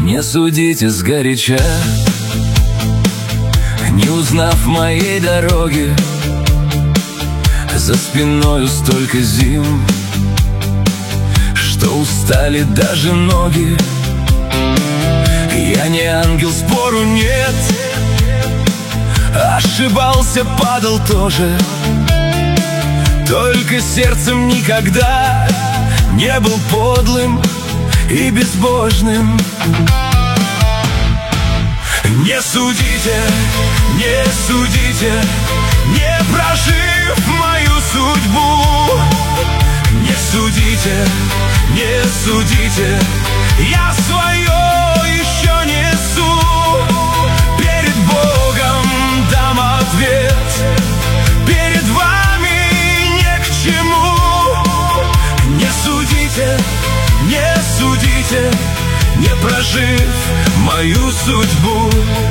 Не судите сгоряча, не узнав моей дороги. За спиною столько зим, что устали даже ноги. Я не ангел, спору нет. Ошибался, падал тоже. Только сердцем никогда не был подлым и безбожным. Не судите, не судите, не прожив мою судьбу. Не судите, не судите, я свое еще несу. Перед Богом дам ответ, перед вами не к чему. Не судите, не судите, не прожив мою судьбу.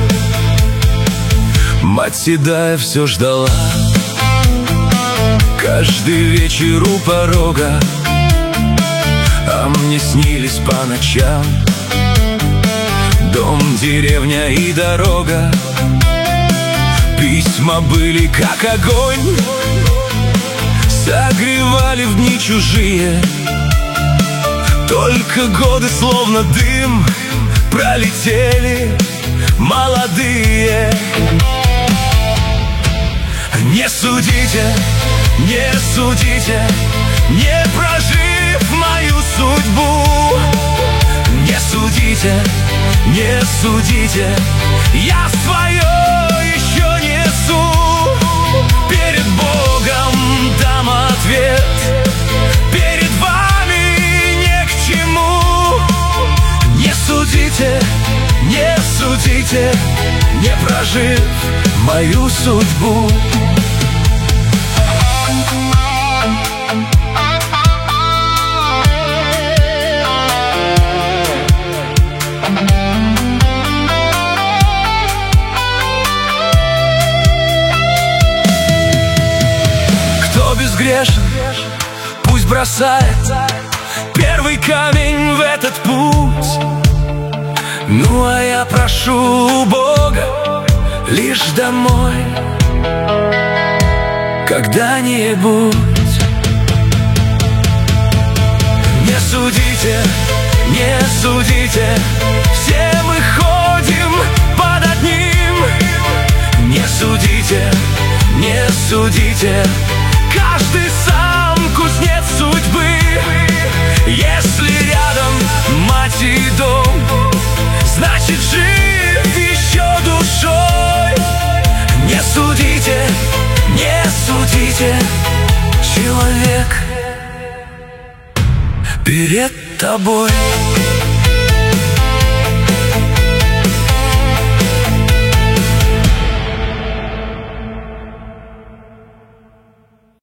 Мать седая все ждала, каждый вечер у порога. А мне снились по ночам дом, деревня и дорога. Письма были как огонь, согревали в дни чужие. Только годы словно дым пролетели молодые. Не судите, не судите, не прожив мою судьбу. Не судите, не судите, я свое еще несу. Перед Богом дам ответ, перед вами не к чему. Не судите, не судите, не прожив мою судьбу. Кто безгрешен, пусть бросает первый камень в этот путь. Ну а я прошу Бога лишь домой когда-нибудь. Не судите, не судите, все мы ходим под одним. Не судите, не судите, каждый сам кузнец судьбы. Если рядом мать и дом, значит жив еще душой. Не судите, не судите, человек перед тобой.